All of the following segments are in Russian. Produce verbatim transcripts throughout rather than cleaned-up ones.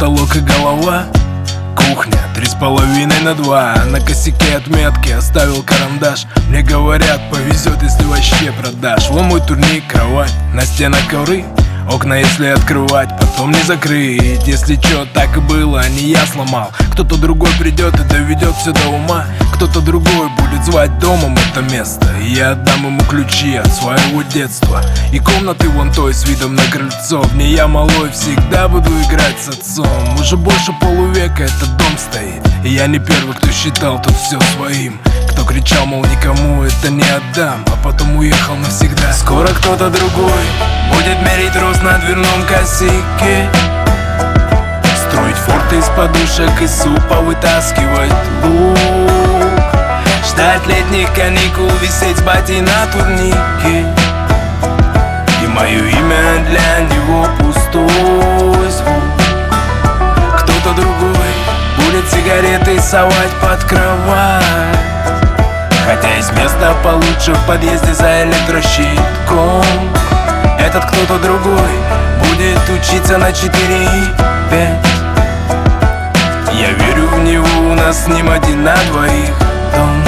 потолок и голова. Кухня, три с половиной на два. На косяке отметки оставил карандаш. Мне говорят, повезет, если вообще продашь. Вон мой турник, кровать, на стенах ковры. Окна если открывать, потом не закрыть. Если чё, так и было, не я сломал. Кто-то другой придет и доведет все до ума. Кто-то другой будет звать домом это место. И я отдам ему ключи от своего детства. И комнаты вон той с видом на крыльцо. В ней я малой всегда буду играть с отцом. Уже больше полувека этот дом стоит. И я не первый, кто считал тут все своим. Кто кричал, мол, никому это не отдам, а потом уехал навсегда. Скоро кто-то другой будет мерить рост на дверном косяке, строить форты из подушек, из супа вытаскивать лук, ждать летних каникул, висеть с батей на турнике. И мое имя для него пустой звук. Кто-то другой будет сигареты совать под кровать, хотя есть место получше в подъезде за электрощитком. Этот кто-то другой будет учиться на четыре и пять. Я верю в него, у нас с ним один на двоих дом.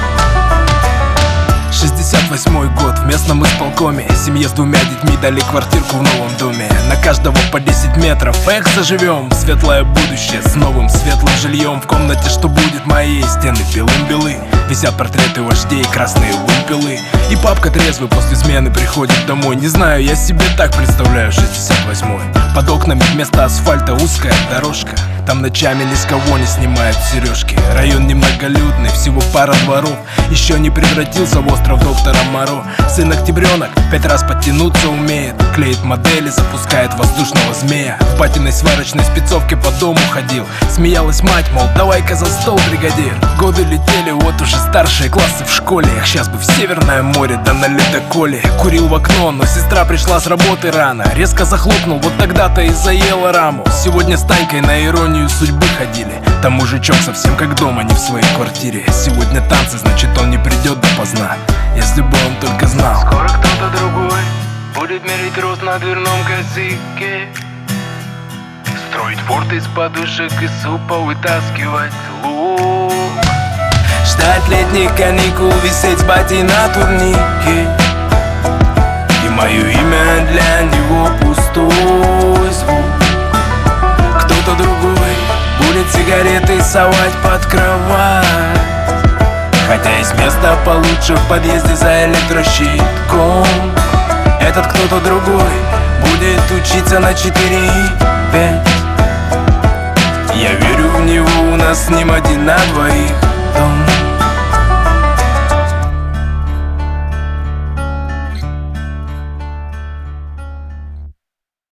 шестьдесят восьмой год, в местном исполкоме. Семье с двумя детьми дали квартирку в новом доме. На каждого по десять метров, эх, заживем в светлое будущее с новым светлым жильем. В комнате, что будет моей, стены белым-белы. Висят портреты вождей, красные вымпелы. И папка трезвый после смены приходит домой. Не знаю, я себе так представляю шестьдесят восьмой. Под окнами вместо асфальта узкая дорожка. Там ночами ни с кого не снимают сережки. Район немноголюдный, всего пара дворов. Еще не превратился в остров доктора Моро. Сын октябренок пять раз подтянуться умеет. Клеит модели, запускает воздушного змея. В патиной сварочной спецовке по дому ходил. Смеялась мать, мол, давай-ка за стол, бригадир. Годы летели, вот уже старшие классы в школе. Эх, сейчас бы в Северное море, да на ледоколе. Курил в окно, но сестра пришла с работы рано. Резко захлопнул, вот тогда-то и заела раму. Сегодня с Танькой на иронию судьбы ходили. Там мужичок совсем как дома, не в своей квартире. Сегодня танцы, значит он не придет допоздна. Если бы он только знал. Скоро кто-то другой будет мерить рост на дверном косяке, строить форты из подушек, из супа вытаскивать лук, ждать летних каникул, висеть с батей на турнике. И мое имя для него пустой звук. Кто-то другой будет сигареты совать под кровать, хотя есть место получше в подъезде за электрощитком. Этот кто-то другой будет учиться на четыре и пять. Я верю в него, у нас с ним один на двоих.